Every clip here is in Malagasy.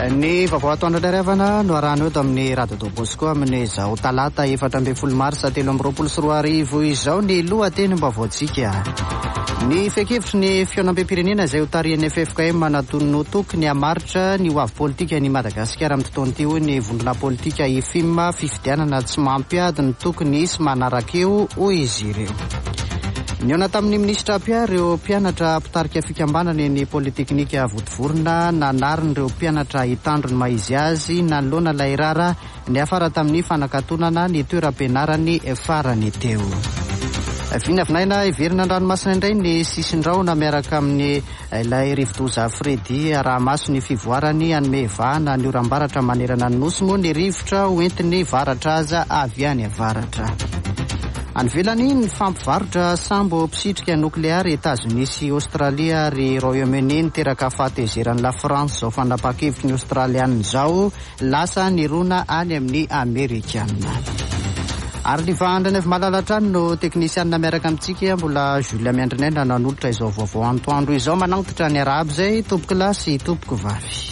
Ny vaovao atoandro ndarevana no arahana eto amin'ny Radio Dobosco amin'ny izao talata 14 marsa 2024 izao ny lohateny mba voatsika. Ny fekevitry ny fionam-pirenena izay ho tarihan'ny FFKM natono tokony hamaritra ny hoavy politika ny Madagasikara amin'ny tontolo ity ny vondrona politika ifima fifidianana tsy mampiady ny tokony isy manaraka eo hoy izy ireo. Niona tamin'ny ministra Pia ireo mpianatra mpitarika fikambanana ny politeknika votovorona nanarin'ireo mpianatra hitandro ny maizy azy nanoloana ilay rara ny afara tamin'ny fanakatonana ny toeram-pianarany farany teo. Vinavinaina iverina an-dranomasina indray ny sisindraona miaraka amin'ny ilay rivodoza Fredy Arahamaso ny fivoarany anome vahana ny oram-baratra manerana ny nosy moa ny rivotra hoentiny varatra aza avy any avaratra. Anvelany ny fampivarotra sambo psitrika nokleary États-Unis sy Australia ary Royaume-Uni niteraka fahatezeran'ny la France zao fandapa-kevitry ny Australiana zao lasa nirona any amin'ny Amerikana. Ary ny vahandriny avy malalatra no teknisianina miaraka amintsika mbola Julia Miandrinena nanolotra izao vaovao antoandro izao manankitra ny arabo zay tompoko lahy sy tompoko vavy.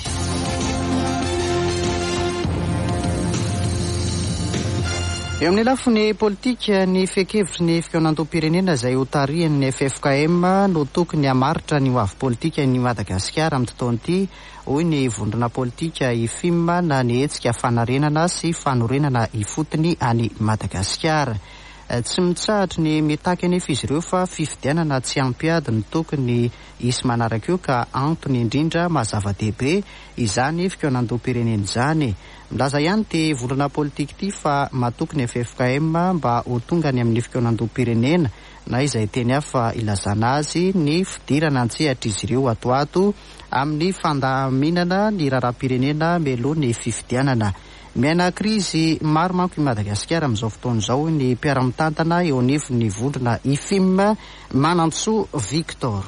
Eo amin'ny lafiny politika ny fekevitry ny fionantom-pirenena izay ho tarihan'ny FFKM no tokony hamaritra ny hoavy politika ny Madagasikara amin'ny tontolo ity hoy ny vondrona politika ifima na ny hetsika fanarenana sy fanorenana ifotony any Madagasikara. Tsy mitsahatra ny mitaky anefa izy ireo fa fifidianana tsy ampiady ny tokony isy manaraka eo ka antony indrindra mazava-dehibe izany fionantom-pirenena izany. Milaza ihany ty vondrona politika ity fa matokony FFKM mba ho tonga ny amin'ny fionantom-pirenena na izay teny hafa ilazana azy ny fidirana antsehatra izy ireo atoato amin'ny fandaminana ny raharam-pirenena melohan'ny fifidianana. Miaina krizy maro manko i Madagasikara amin'izao fotoana izao ny mpiara-mitantana eo anivon'ny vondrona ifima Manantsoa Victor.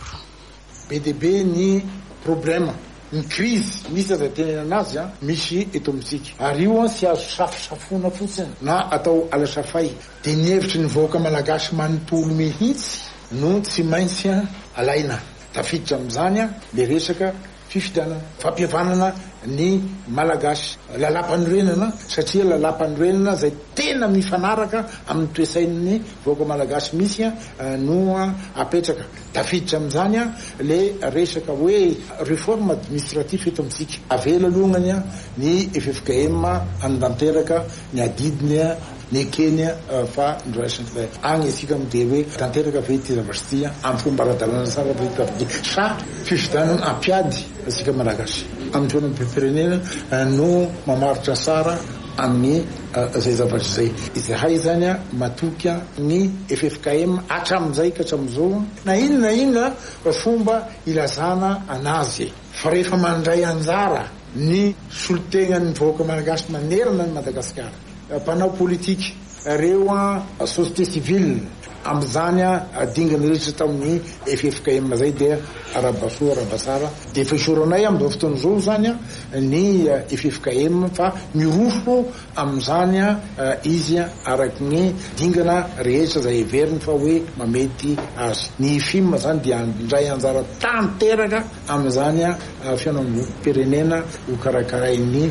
Be dia be ny problema ny krizy misy aza tenena azy misy eto amintsika ary io tsy azo safosafona fotsiny na atao alasafay dia ny hevitry ny vahoaka malagasy manontolo mihitsy no tsy maintsy alaina tafiditra amin'izany le resaka fifidianana fampihavanana ny malagasy lalampanorenana satria lalampanorenana zay tena mifanaraka amin'ny toesain'ny vahoaka malagasy misy no apetraka tafiditra amin'izany le resaka hoe réforme administratif eto amintsika avela alongany ny FFKM andanteraka ny adidiny ny Kenya fa ndraisany agny isika amde hoe tanteraka ve ty zavatra ty amin'ny fomba ara-dalàna sara ve tafidi sa fifidianana ampiady asika malagasy amin'ny fionam-pirenena no mamaritra sara amin'ny zay zavatra zay izay hay zany matoky ny FFKM hatramin'izay ka hatramin'izao na inona fomba ilazana anazy fa rehefa mandray anjara ny solotenan'ny vahoaka malagasy manerana ny Madagasikara mpanao politika reo société civile amin'izany dingany rehetra tamin'ny FFKM zay dia arabasoa arabasara dia efa isoranay amin'izao fotoana izao zany ny FFKM fa mirofo amin'izany izy araky ny dingana rehetra zay heveriny fa hoe mamety azy. Ny film zany dia indray anjara tanteraka amin'izany fionam-pirenena ho karakarain'ny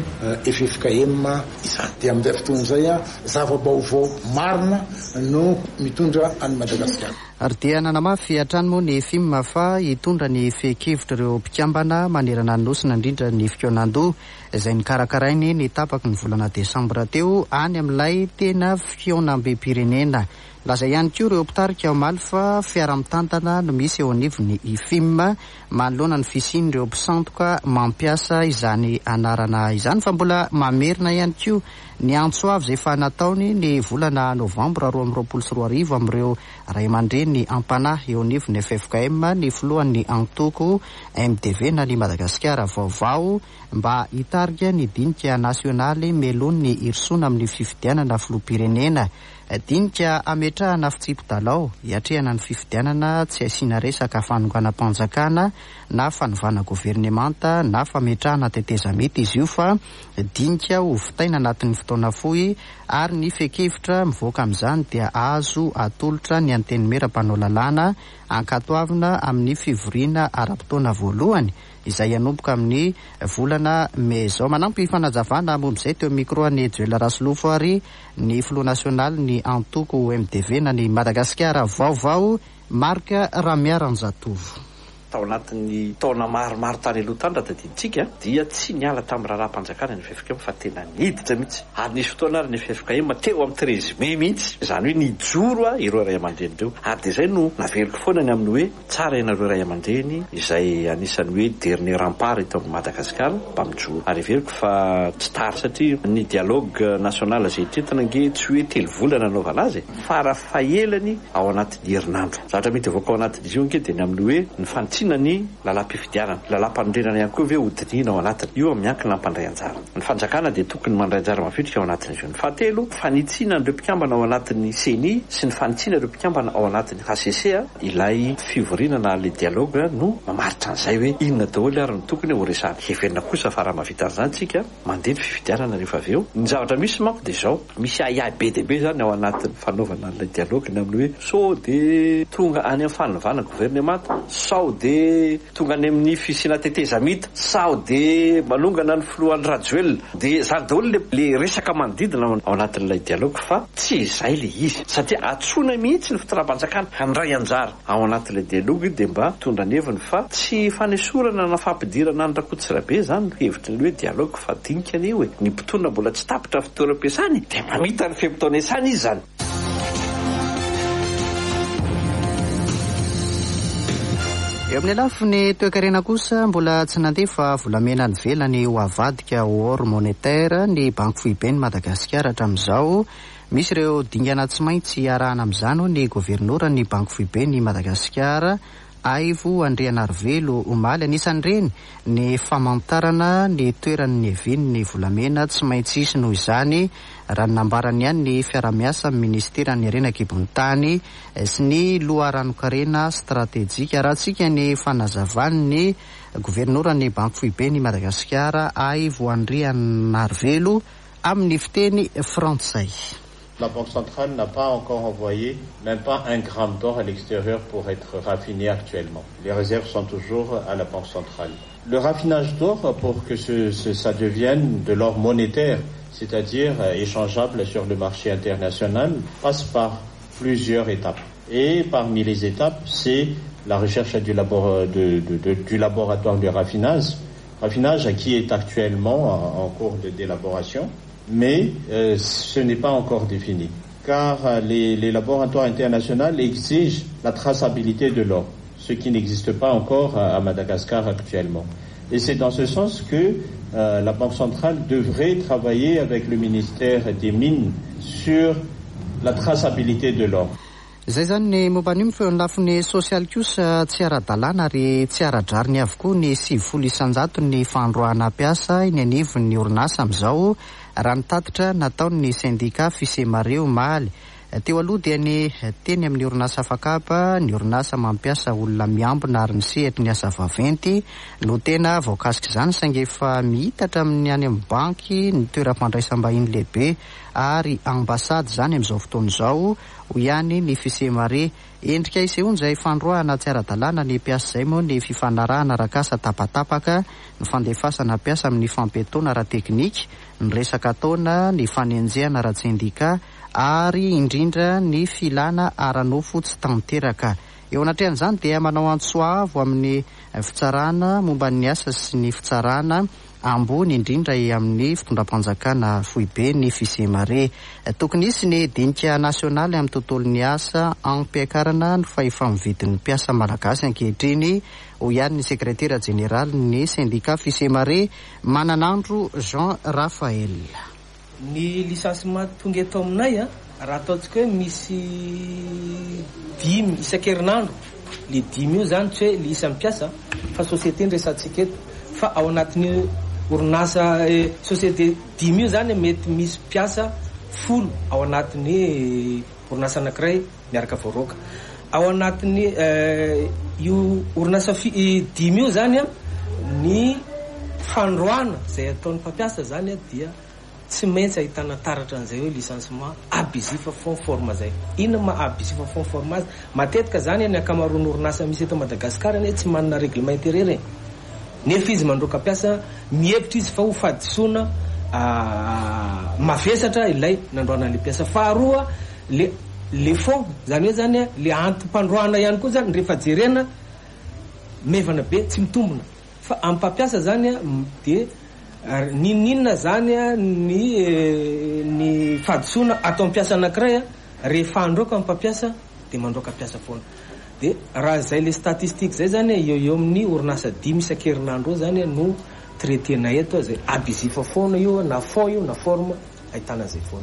FFKM izany. Dia amin'izay fotoana izay zava-baovao marina no mitondra any Madagasikara. Ary dia nanamafy hatrany moa ny film fa hitondra ny fekevitra ireo mpikambana manerana ny nosina indrindra ny fionandoha izay nikarakarainy ny tapaky ny volana Desambra teo any amin'ilay tena fionam-be-pirenena. Laza ihany koa ireo mpitarika omaly fa fiara-mitantana no misy eo anivony ifima manoloana ny fisian'ireo mpisantoka mampiasa izany anarana izany fa mbola mamerina ihany koa ny antso avy izay fa nataony ny volana Novambra 2024 amin'ireo ray aman-dreny ampanahy eo anivony FFKM ny filohan'ny antoko MDV na ny Madagasikara vaovao mba hitarika ny dinika nasionaly melohan'ny irsona amin'ny fifidianana filoham-pirenena. Dinika ametrahana fitsipodalao hiatrehana ny fifidianana tsy asiana resaka fanonganam-panjakana na fanovana governemanta na fametrahana tetezamety izy io fa dinika ho vitaina anatin'ny fotoana fohy ary ny fekevitra mivoaka amin'izany dia azo atolotra ny anteny mera mpanao lalàna ankatoavina amin'ny fivoriana ara-potoana voalohany izay anomboka amin'ny volana Mey zao. Manampy fanazavana momba izay teo microany Joel Rasolofo ary ny filoha nasionaly ny antoko MDV na ny Madagasikara vaovao Marka Ramiaranjatovo. Tao anatin'ny taona maromaro tany aloha tany raha tadiditsika dia tsy niala tamin'ny raharaham-panjakana ny FFK fa tena niditra mihitsy ary nisy fotoana ary ny FFK mateo amin'ny 13 Mey mihitsy izany hoe nijoro ireo ray aman-dreny ireo ary dia izay no naveriko foana ny amin'ny hoe tsara ianareo ray aman-dreny izay anisany hoe dernier rempart eto amin'ny Madagasikara mba mijoro ary veriko fa tsy tary satria ny dialogue national izay tentina nge tsy hoe 3 volana anaovana azy fa raha fahelany ao anatin'ny herinandro zavatra mety avoaka ao anatin'izy io anke dia ny amin'ny hoe ny ny lalam-pifidianana lalam-panondrenana ihany koa ve hodinina ao anatiny io miankina ampandray anjara ny fanjakana dia tokony mandray anjara mafitrika ao anatin'izy io. Ny fahatelo fanitsiana ireo mpikambana ao anatin'ny CENI sy ny fanitsiana ireo mpikambana ao anatin'ny HCC ilay fivoriana le dialogue no mamaritra an'izay hoe inona daholo ary ny tokony ho resahana heverina kosa fa raha mahavita an'izany tsika mandeha ny fifidianana rehefa avy eo. Ny zavatra misy manko dia izao misy ahiahy be dia be zany ao anatin'ny fanaovana ilay dialogue ny amin'ny hoe sao de tonga any amin'ny fanovana gouvernemanta sao de tonga any amin'ny fisina teteza mita sao de malongana ny filohan'ny Rajoel de zany daholo le resaka manodidina ao anatin'ilay dialogue fa tsy izay le izy satria atsona mihitsy ny fitoram-panjakana handray anjara ao anatin'ilay dialogue dia mba tondra neviny fa tsy fanesorana na fampidirana ny Rakotsirabe zany hevitry ny hoe dialogue fa dinika ny io hoe ny mpitondra mbola tsy tapitra fitoeram-piasany dia mamita ny fehim-potoana iasany izy zany. Eo amin'ny lafiny toe-karena kosa mbola tsy nandefa volamena ny velany ho avadika or monétaire ny banky foibeny Madagasikara hatramin'izao. Misy ireo dingana tsy maintsy arahana amin'izany ny governorany ny banky foibeny Madagasikara Aivo Andrianarivelo omaly anisan'ireny ny famantarana ny toeran'ny evin'ny volamena tsy maintsy isy noho izany raha nambarany ihany ny fiara-miasa amin'ny ministeran'ny harena kibon'ny tany sy ny loharanokarena stratejika raha tsika ny fanazavany ny governorany banky foibeny Madagasikara Aivo Andrianarivelo amin'ny fiteny frantsay. La Banque centrale n'a pas encore envoyé même pas 1 gramme d'or à l'extérieur pour être raffiné actuellement. Les réserves sont toujours à la Banque centrale. Le raffinage d'or, pour que ça devienne de l'or monétaire, c'est-à-dire échangeable sur le marché international, passe par plusieurs étapes. Et parmi les étapes, c'est la recherche du laboratoire de raffinage qui est actuellement en cours d'élaboration. Mais ce n'est pas encore défini, car les laboratoires internationaux exigent la traçabilité de l'or, ce qui n'existe pas encore à Madagascar actuellement. Et c'est dans ce sens que la Banque centrale devrait travailler avec le ministère des Mines sur la traçabilité de l'or. Zay zany ny momban'io mifeon'ny lafiny sosialy kosa tsy ara-dalàna ary tsy ara-drariny avokoa ny 7 isanjato ny fandroana piasa iny anivon'ny orinasa amin'izao raha nitatitra nataon'ny syndika fisemareo maly. Teo aloha dia ny teny amin'ny orinasa fakapa ny orinasa mampiasa olona miambina ary ny sehatry ny asa vaventy no tena voakasika izany saingy efa mihitatra amin'ny any amin'ny banky ny toeram-pandraisam-bahiny lehibe ary ambasady zany amin'izao fotoana izao ho ihany ny fisemare endrika isehoany izay fandroahana tsy ara-dalàna ny piasa izay moa ny fifanarahana rakasa tapatapaka ny fandefasana piasa amin'ny fampetona ara-teknika ny resaka taona ny fanenjehana ara-tsindika ary indrindra ny filana ara-nofo tsy tanteraka. Eo anatrehan'izany dia manao antsoavo amin'ny fitsarana momba ny asa sy ny fitsarana ambony indrindra amin'ny fitondram-panjakana foibe ny fisemare. Tokony isy ny dinika nasionaly amin'ny tontolon'ny asa ampiakarana ny fahefa-mividin'ny piasa malagasy ankehitriny ho ihany ny sekretera jeneraly ny syndika fisemare Mananandro Jean Raphael. Ny lisansement tonga eto aminay raha ataontsika hoe misy 10 isan-kerinandro le 10 io zany tsy hoe le isa mpiasa fa société nresantsika eto fa ao anatin'ny orinasa société 10 io zany mety misy mpiasa 10 ao anatin'ny orinasa anankiray miaraka voaroka ao anatin'ny io orinasa 10 io zany ny fandroana zay ataon'ny mpampiasa zany dia tsy maintsy ahitana taratra an'izay hoe licenciement abusif fond forme zay. Inona ma abusif fond forme azy? Matetika zany ny akamaroan'ny orinasa misy eto Madagasikara ny tsy manana règlement intérieur. Nefa izy mandroka mpiasa mihevitra izy fa ho fadisoana mavesatra ilay nandroana le mpiasa. Faharoa le fond zany hoe zany le antom-pandroana ihany koa zany rehefa jerena mevana be tsy mitombona fa ampampiasa zany de ninina zany ny fadisoana atao ampiasa anankiray rehefa androka ampampiasa de mandroka mpiasa foana. De raha zay le statistique zay zany eo amin'ny orinasa 5 isan-kerinandro zany no traitena eto zay abusif foana io na fond io na forme ahitana zay foana.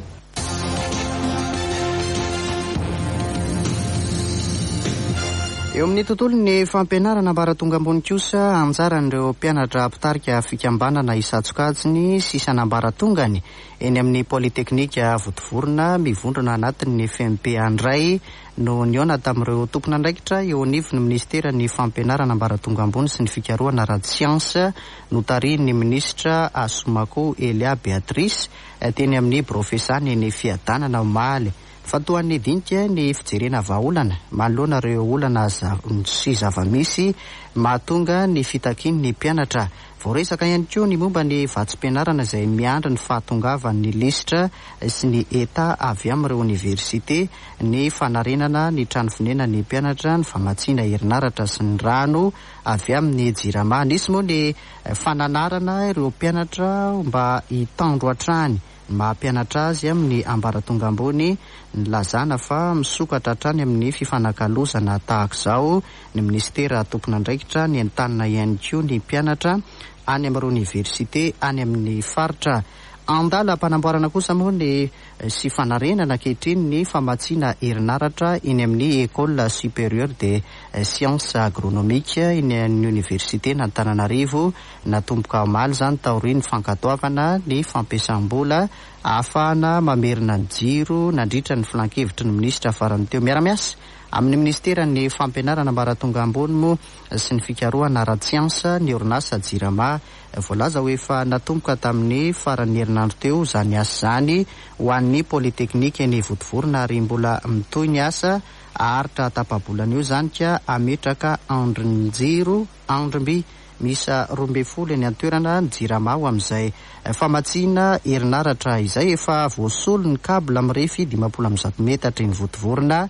Eo amin'ny tontolo ny fampianarana ambaratonga ambony kosa anjaran'ireo mpianatra mpitarika fikambanana isatsokajiny sy isan'ambaratongany eny amin'ny polyteknika Votovorona mivondrona anatin'ny FMP andray no niona tamin'ireo tompona andraikitra eo anivon'ny ministera ny fampianarana ambaratonga ambony sy ny fikarohana radiasiansa notariny ministra Asomako Elia Beatrice teny amin'ny brofesany ny fiadanana omaly. Fatoan'ny dinika ny fijerena vahaolana manoloana ireo olana sy zava-misy mahatonga ny fitakiany ny mpianatra. Voaresaka ihany koa ny momba ny vatsim-pianarana izay miandry ny fahatongavan'ny lisitra sy ny eta avy amin'ireo oniversite, ny fanarenana ny trano fonena ny mpianatra, ny famatsiana herinaratra sy ny rano avy amin'ny jirama. Nisy moa ny fananarana ireo mpianatra mba hitandro hatrany mahampianatra azy amin'ny ambaratonga ambony. Nilazana fa misokatra hatrany amin'ny fifanakalozana tahaka izao ny ministera tompona andraikitra ny entanina ihany koa ny mpianatra any amin'ireo oniversite any amin'ny faritra. Andala mpanamboarana kosa moa ny sy fanarenana ankehitriny ny famatsiana herinaratra eny amin'ny école supérieure de sciences agronomique eny amin'ny université n'Antananarivo natomboka omaly zany taoriany fankatoavana ny fampiasam-bola ahafahana mamerina ny jiro nandritra ny filan-kevitry ny ministra farany teo. Miaramiasa amin'ny ministera ny fampianarana ambaratonga ambony moa sy ny fikarohana radiasiansa ny orinasa jirama voalaza hoe efa natomboka tamin'ny farany herinandro teo zany asa zany ho an'ny polyteknika ny Votovorona ary mbola mitoy ny asa aharitra tapabolana io zany ka ametraka andrin-jiro andrimby misa 12 eny antoerana ny jirama ho amin'izay famatsiana herinaratra izay efa voasolo ny kabla mirefy 520 metatra ny Votovorona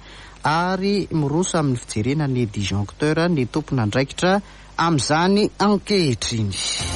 ary miroso amin'ny fijerena ny disjoncteur ny tompona andraikitra amin'izany ankehitriny.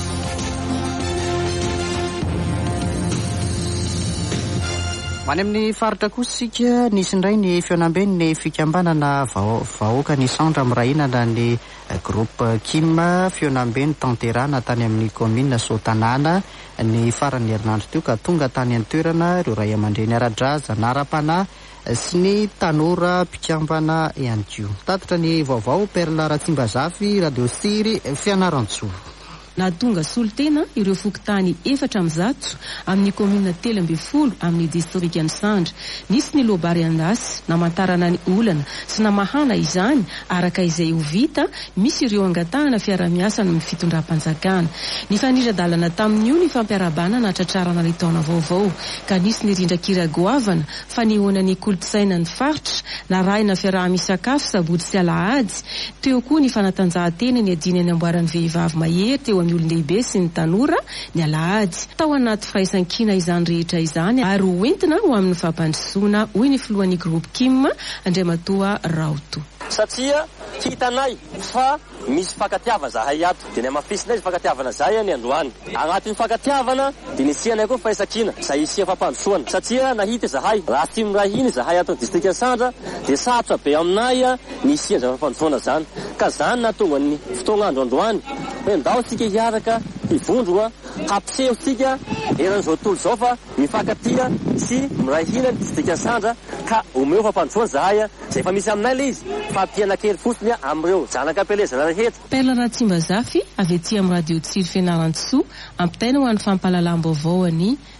Many amin'ny faritra kosa sika nisy indray ny fianambeny ny fikambanana vahoaka ny centre mirahinana ny groupe Kim fianambeny tanterana tany amin'ny commune Sotanana ny farany herinandro teo ka tonga tany antoerana ireo ray aman-dreny ara-draza nara-pana sy ny tanora mpikambana ihany koa. Tatitra ny vaovao Perla Ratsimbazafy Radio Siry Fianaratsoa. Nahatonga solotena ireo fokotany 400 amin'ny komina 13 amin'ny distrikt Sandra. Nisy ny lobary andasy namantarana ny olana sy namahana izany araka izay ho vita misy ireo angatahana fiara-miasa amin'ny fitondram-panjakana. Ny fanira-dalana tamin'io ny fampiarabana na tratrarana ny taona vaovao ka nisy ny rindra-kira goavana fa nihoana ny kolotsaina ny faritra narahina fiaraha-misakafo sabotsy sy alahady. Teo koa ny fanatanjahantena ny adiny any amboaran'ny vehivavy mahery teo amin'ny olon-dehibe sy ny tanora ny alahady. Tao anaty firaisan-kina izany rehetra izany ary hoentina ho amin'ny fampandrosoana hoy ny filohan'ny groupe Kim Andriamatoa Raoto. Satria hitanay fa misy fakatiava zahay ato dia ny amafisinay fakatiavana zay ny androany agnatin'ny fakatiavana dia nisianay koa faisakina izay isia fampandrosoana satria nahita zahay raha ty mirahiny zahay ato distrikt Sandra dia sarotra be aminay ny isia zay fampandrosoana zany ka zany nahatonga ny fotoagnandro androany hoe ndao sika hiaraka hivondro hampiseho sika eran'izao tontolo zao fa mifakatia sy mirahina ny distrikt Sandra ka omeo fampandrosoana zahay zay fa misy aminay le izy fampiana-kely fosiny amin'ireo zanakam-pelezana rehetra. Perla Ratsimbazafy avy ety amin'ny radio Tsiro Fianaratsoa ampitaina ho an'ny fampahalalam-baovao ny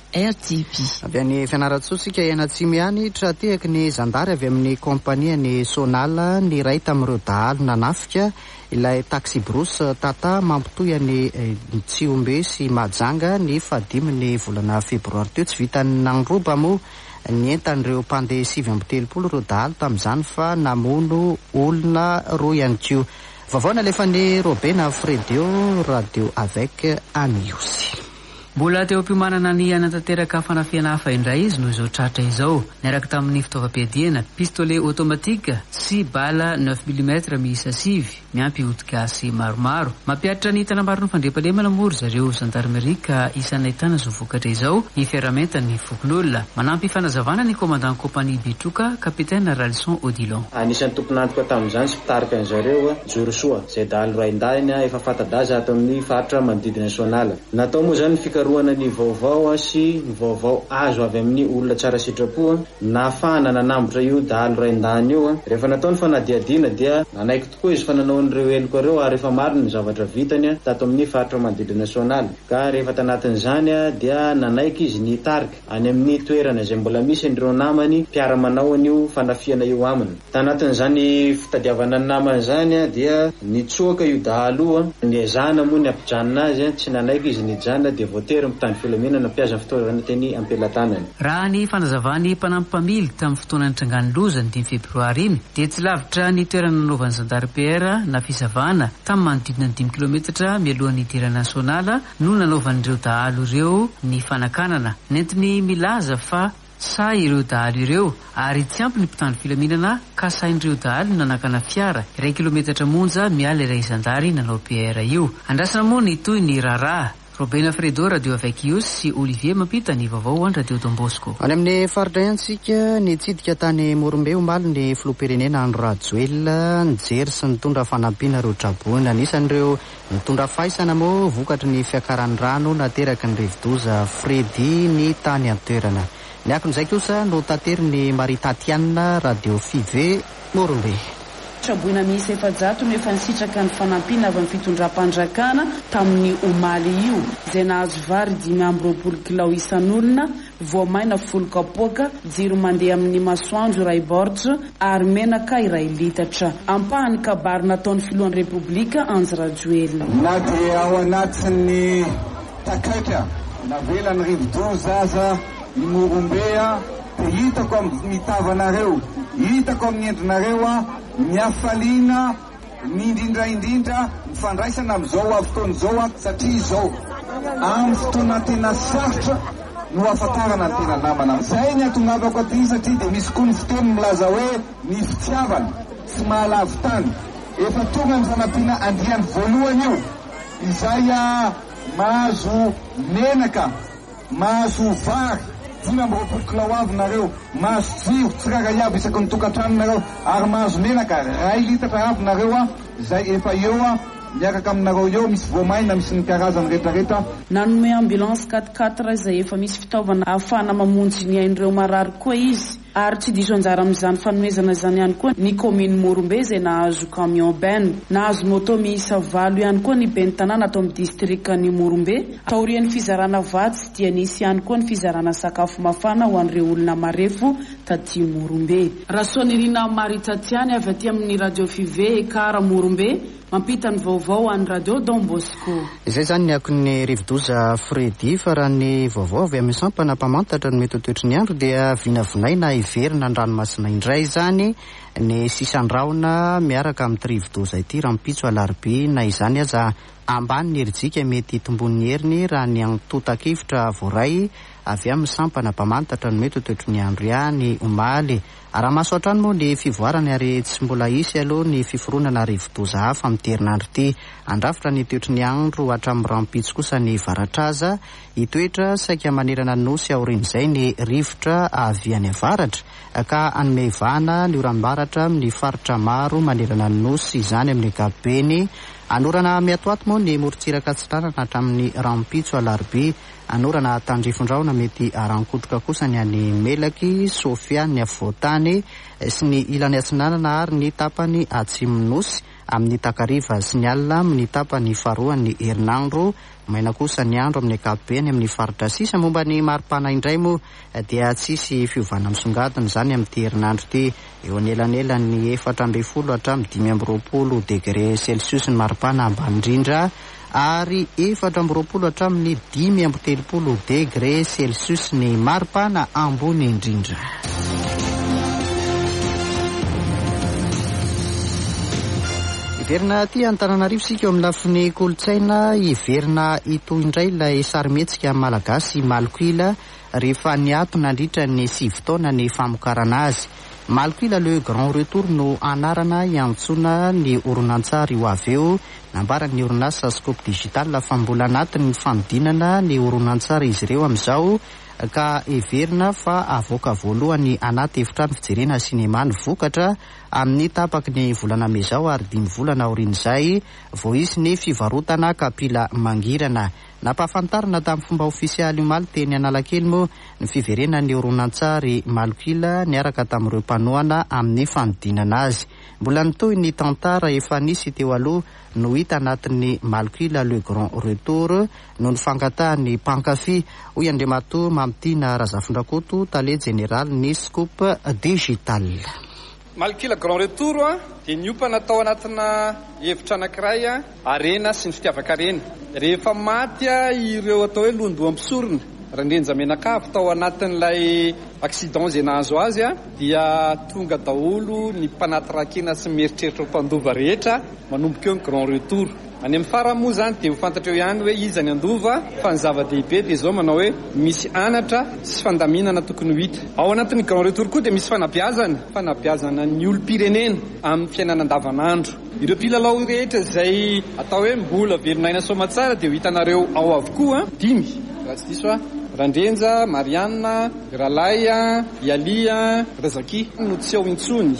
RTP. avy any fianaratsosika ianatsimy ihany tratehaky ny zandary avy amin'ny kompania ny Sonal ny ray tamin'ireo dahalo nanafika ilay taxi brous tata mampitoy any Tsiombe sy Mahajanga ny 5 volana febroary teo. Tsy vitany nanroba moa ny entan'ireo mpandeha 7 ireo dahalo tamin'izany fa namono olona roa ihany koa. Vavaona alefa ny Robena Fredio radio avec Anios. Mbola teo am-piomanana ny anatanteraka fanafiana hafa indray izy noho izao tratra izao. Niaraka tamin'ny fitaovam-piadiana, pistolet automatika sy bala 9mm miisa 5, miampy oti-gasy maromaro. Mampiatra ny tanamaro ny fandriampalemana mory zareo zandarmerika isan'aitana zao vokatra izao ny fiaramenta ny fokon'olona. Manampy fanazavana ny commandant compagnie Bitroka, kapitaine Ralson Odilon. Anisan'ny tompon'antoka tamin'izany sy pitarika an'izareo Jorosoa, izay dahalo raindahiny efa fanta-daza ato amin'ny faritra manodidina nasionala. Natao moa zany fikarohana ny vaovao sy ny vaovao azo avy amin'ny olona tsara sitrapo na fana nanambotra io dahalo raindahiny io. Rehefa natao ny fanadiadiana dia nanaiky tokoa izy fa nanao an'ireo eloko ireo ary efa maro ny zavatra vitany tato amin'ny faritra manodidina nasionala. Ka rehefa tanatin'izany dia nanaiky izy ny tarika any amin'ny toerana izay mbola misy an'ireo namany mpiara-manao an'io fanafiana io aminy. Tanatin'izany fitadiavana ny namany zany dia nitsoaka io dahalo ny ezana moa ny ampijanona azy tsy nanaiky izy nijanona dia voatery mitany filaminana nampiasa fitaovana teny ampelantanany. Raha ny fanazavany mpanampamily tamin'ny fotoana nitrangan'ny loza ny 10 febroary iny dia tsy lavitra ny toerana nanaovan'ny zandary PR na fisavana tamin'ny manodidina ny 5 kilometatra mialohan'ny idirana nasionala no nanaovan'ireo dahalo ireo ny fanakanana. Nentiny milaza fa say ireo dahalo ireo ary tsy ampy ny mpitandro filaminana ka sain'ireo dahalo nanakana fiara 2 kilometatra monja miala iray zandary nanao PR io. Andrasana moa ny toy ny rara. Robena Fredo radio avec Ios sy Olivier mampita ny vaovao an radio Don Bosco. Any amin'ny faritra iantsika nitsidika tany Morombe omaly ny filoham-pirenena Andro Rajoelina nijery sy nitondra fanampiana ireo traboina. Anisan'ireo nitondra faisana moa vokatry ny fiakaran'ny rano nateraky ny rivodoza Fredy ny tany an-toerana. Ny akon'izay kosa no tatery ny Maritatiana radio FIV Morombe. Traboina miisa 700 no efa nisitraka ny fanampiana avy amin'ny fitondram-pandrakana tamin'ny omaly io izay nahazo vary 520 kilao isan'olona, voamaina 10 kapoaka, jiro mandeha amin'ny masoandro iray boritra ary menaka iray litatra. Ampahany kabary nataon'ny filohan'ny repoblika Andro Rajoelina. Na dia ao anatin'ny takaitra navelan'ny rivodoza aza ny Morombea dia hitako amin'ny mitavanareo, hitako amin'ny endrinareo miafaliana ny indrindra mifandraisana amin'izao fotoan'izao satria izao amin'ny fotoana tena sarotra no afatarana ny tena namana. Izay ny atongavako aty satria dia misy koa ny fotoana milaza hoe ny fitiavana sy mahalavitany. Efa tonga ny fanampiana andriany voalohany io izay mahazo menaka, mahazo vary 520 kilao avy nareo, mahazo jiro tsirara iaby isaky ny tokantrano nareo ary mahazo menaka 2 litatra avy nareo izay efa eo miaraka aminareo eo misy voamaina misy ny karazany rehetrarehetra. Nanome ambulance 4x4 izay efa misy fitaovana ahafahana mamonjy ny ain'ireo marary koa izy ary tsy diso anjara amin'izany fanomezana izany ihany koa ny commune Morombe izay nahazo camion ben, nahazo moto miisa 9 ihany koa ny ben'ny tanàna ato amin'ny distriktan'ny Morombe. Taorian'ny fizarana vatsy dia nisy ihany koa ny fizarana sakafo mafana ho an'ireo olona marefo taty Morombe. Rasonirina Maritatiany avy aty amin'ny radio FIV Ekara Morombe mampita ny vaovao an'ny radio Don Bosco. Izay zany ny akon'ny rivodoza Fredy fa raha ny vaovao avy amin'ny sampana mpamantatra ny mety toetry ny andro dia vinavinaina iverina an-dranomasina indray zany ny sisandraona miaraka amin'ny rivodoza ity raha mipitso alarobia na izany aza ambany ny erijika mety tombon'ny heriny raha ny antotakivitra voaray avy amin'ny sampana mpamantatra ny mety toetry ny andro ihany omaly. Raha mahasoatrano moa ny fivoarany ary tsy mbola isy aloha ny fiforonana rivodoza hafa amin'ny terinandro ity. Andrafitra ny toetry ny andro hatramin'ny rampitso kosa ny varatraza hitoetra saika manerana ny nosy aorian'izay ny rivotra avy any avaratra ka anome vana ny oram-baratra amin'ny faritra maro manerana ny nosy izany amin'ny ankapobeny. Anorana miatoato moa ny morontsiraka tsitrarana hatramin'ny rampitso alarobia. Anorana tandrifondraona mety arankotroka kosa ny any Melaky, Sofia, ny Avotany sy ny ilany atsinanana ary ny tapany atsimon'Nosy amin'ny takariva sy ny alina amin'ny tapany faharoany herinandro. Maina kosa ny andro amin'ny ankapobeny amin'ny faritra sisa. Momba ny maripana indray moa dia tsisy fiovana misongadina zany amin'ity herinandro ity. Eo anelanelan'ny 4 hatramin'ny 5 degré celsius ny maripana ambany indrindra ary 4 hatramin'ny 5 degré celsius ny maripana ambony indrindra. Iverina aty Antananarivo sika eo amin'ny lafin'ny kolotsaina. Iverina ito indray ilay sarimihetsika malagasy Malokila rehefa niato nandritra ny 7 taona ny famokarana azy. Malokila le grand retour no anarana iantsona ny oronan-tsary ho avy eo. Nambaran'ny orinasa Scope Digital fa mbola anatin'ny fanodinana ny oronan-tsary izy ireo amin'izao ka everina fa avoaka voalohany anaty efitrano fijerena sinema ny vokatra amin'ny tapaky ny volana mezao ary 5 volana aorian'izay vao izy ny fivarotana kapila mangirana. Nampahafantarina tamin'ny fomba ofisialy omaly teny Analakely moa ny fiverenan'ny oronan-tsary Malokila niaraka tamin'ireo mpanohana amin'ny fanodinana azy. Mbola nitoy ny tantara efa nisy teo aloha no hita anatin'ny Malokila le grand retour no nifangatahany mpankafy. Hoy Andriamatoa Mamtina Razafindrakoto tale general ny Scope Digital. Malokila grand retour dia niopana tao anatina hevitra anankiray arena sy ny fitiavan-karena. Rehefa maty ireo atao hoe londoa ampisorona Randrenja Menakavy tao anatin'ilay accident izay nahazo azy dia tonga daholo ny mpanaty rakena sy mieritreritra mpandova rehetra manomboka eo ny grand retour. Any amin'ny farany moa zany dia ho fantatra eo ihany hoe iza ny andova fa ny zava-dehibe dia izao manao hoe misy anatra sy fandaminana tokony ho hita. Ao anatin'ny grand retour koa dia misy fanabeazana ny olom-pirenena amin'ny fiainana andavanandro. Ireo mpilalao rehetra izay atao hoe mbola velonaina soamantsara dia ho hitanareo ao avokoa 5 raha tsy diso Randrenja, Marianna, Ralaya, Yalia, Razaki no tsy ao intsony.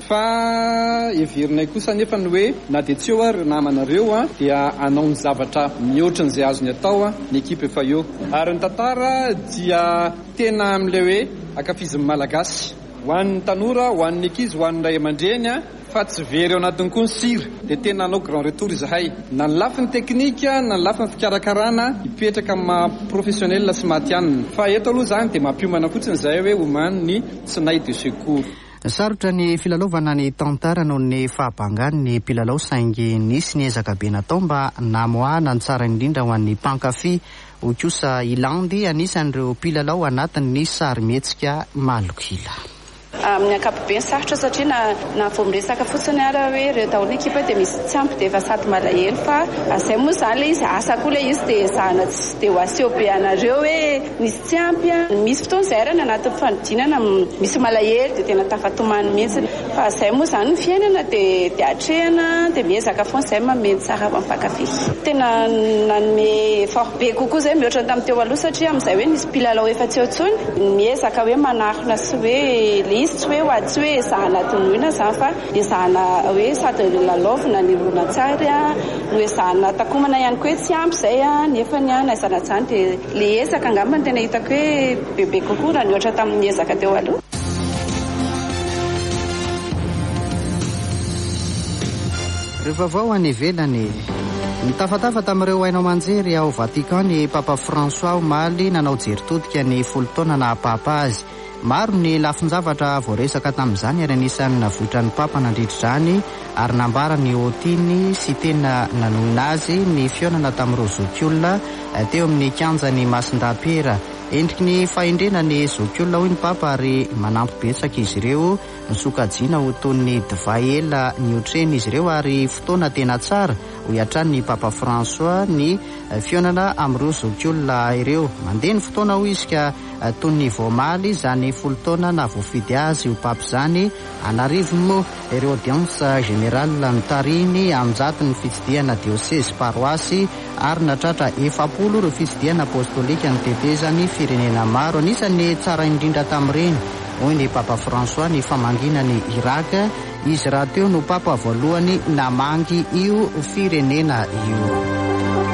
Fa everinay kosa nefa ny hoe na dia tsy eo ireo namanareo dia anao ny zavatra mihoatra n'izay azony atao ny ekipa efa eo. Ary ny tantara dia tena amin'ilay hoe akafizin'ny malagasy ho an'ny tanora, ho an'ny ankizy, ho an'ny ray aman-dreny fa tsy very ao anatiny koa ny sira dia tena anao grand retour izahay. Na ny lafin'ny teknika na ny lafin'ny fikarakarana hipetraka amin'ny maha-professionnel sy mahatianina. Fa eto aloha zany dia mampiomana fotsiny izay hoe homany ny tsinay de secours. Sarotra ny filalaovana ny tantara noho ny fahabangany ny mpilalao saingy nisy ny ezaka be natao mba namoahana ny tsara indrindra ho an'ny mpankafy. Ho kosa Ilandy anisan'ireo mpilalao anatin'ny sarimihetsika Malokila. Amin'ny ankapobeny sarotra satria na vao miresaka fotsiny ara hoe ireo taona ekipa dia misy tsy ampy dia efa sady malahelo fa izay moa izany ilay izy asa koa ilay izy dia zahana tsy dia ho aseho be anareo hoe misy tsy ampy misy fotoana izay ary ny anatin'ny fanodinana misy malahelo dia tena tafatomany mihitsy fa izay moa izany ny fiainana dia atrehana dia miezaka foana izay mameno tsara mpankafy. Tena nanome fort be kokoa izay mihoatra tamin'ny teo aloha satria amin'izay hoe nisy mpilalao efa tsy eo intsony miezaka hoe manarona sy hoe tsy hoe hoatsy hoe zahana tonoina zany fa ezahana hoe sady lalaovina ny oronan-tsary no ezahana takomana ihany koa hoe tsy ampy izay nefa ny naizana zany dia le ezaka angamba ny tena hitako hoe bebe kokoa raha nihoatra tamin'ny ezaka teo aloha. Rehefa vao any ivelany nitafatafa tamin'ireo hainao manjery ao Vatican ny Papa François omaly nanao jeritodika ny 10 taona na papa azy. Maro ny lafin-javatra voaresaka tamin'izany ary anisan'ny navoitra ny papa nandritr'izany ary nambara ny hotiny sy tena nanoina azy ny fionana tamin'ireo zokiolona teo amin'ny kianjany Masindapiera. Endriky ny fahendrena ny zokiolona hoy ny papa ary manampy betsaka izy ireo ny sokajiana ho toy divay ela ny otreny izy ireo ary fotoana tena tsara ho iatran'ny Papa François ny fionana amin'ireo zokiolona ireo. Mandeha ny fotoana ho izy ka toy ny voamaly izany 10 taona na voafidy azy ho papa izany anarivony moa ireo audience générale mitariny amin'njato ny fitsidiana diocèse paroasy ary natratra 70 ireo fitsidiana apostolika ny tetezany firenena maro. Anisan'ny tsara indrindra tamin'ireny hoy ny Papa François ny famanginany Irak izy raha teo no papa voalohany namangy io firenena io.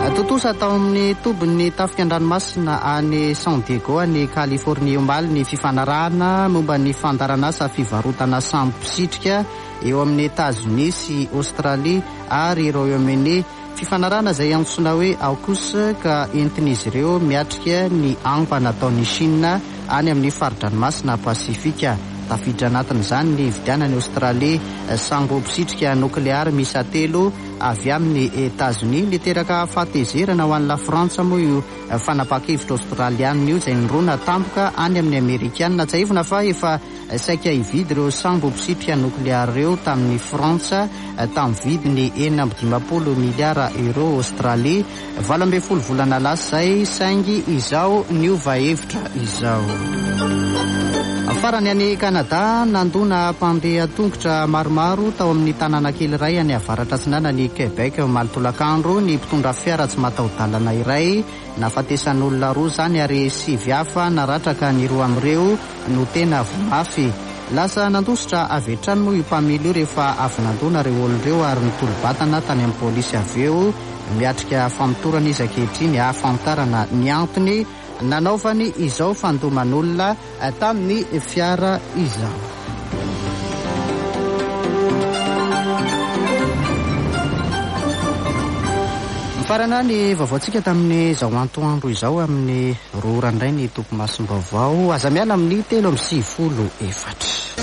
totosa tao amin'ny tobin'ny tafika an-dranomasina any San Diego any Californie omaly ny fifanarahana momba ny fandaranasa fivarotana sambo pisitrika eo amin'ny États-Unis sy Australie ary Royaume-Uni. Fifanarahana izay antsoina hoe AUKUS ka entin'izy ireo miatrika ny ampa nataon'ny Chine any amin'ny faridranomasina Pasifika. Tafiditra anatin'izany ny vidianany Australie sambo pisitrika nokleara miisa 3 avy amin'ny États-Unis. Niteraka fahatezerana ho an'ny Frantsa moa io fanapakevitra Australiana io izay nirona tampoka any amin'ny Amerikanina. Tsaivina fa efa saika hividy ireo sambo pisitrika nokleara ireo tamin'ny Frantsa tamin'ny vidiny 4.5 miliara euro Australie. 12 volana lasa izay saingy izao niova hevitra izao. Farany any Kanada nandona mpandeha tongotra maromaro tao amin'ny tanàna kely iray any avaratra atsinanany Quebec malitolakandro. Ny mpitondra fiara tsy mataho-dalana iray nafatesan'olona 2 zany ary 7 hafa naratraka ny 2 amin'ireo no tena vomafy. Lasa nandositra avy hatrany moa io mpamily io rehefa avy nandona ireo olon'ireo ary nitolo-batana tany amin'ny polisy avy eo. Miatrika famotorana izy ankehitriny ahafantarana ny antony nanaovany izao fandoman'olona tamin'ny fiara izao. Mifarana ny vaovaontsika tamin'ny izao antoandro izao amin'ny 2 randray ny tompomasim-baovao. Aza miala amin'ny 3:40.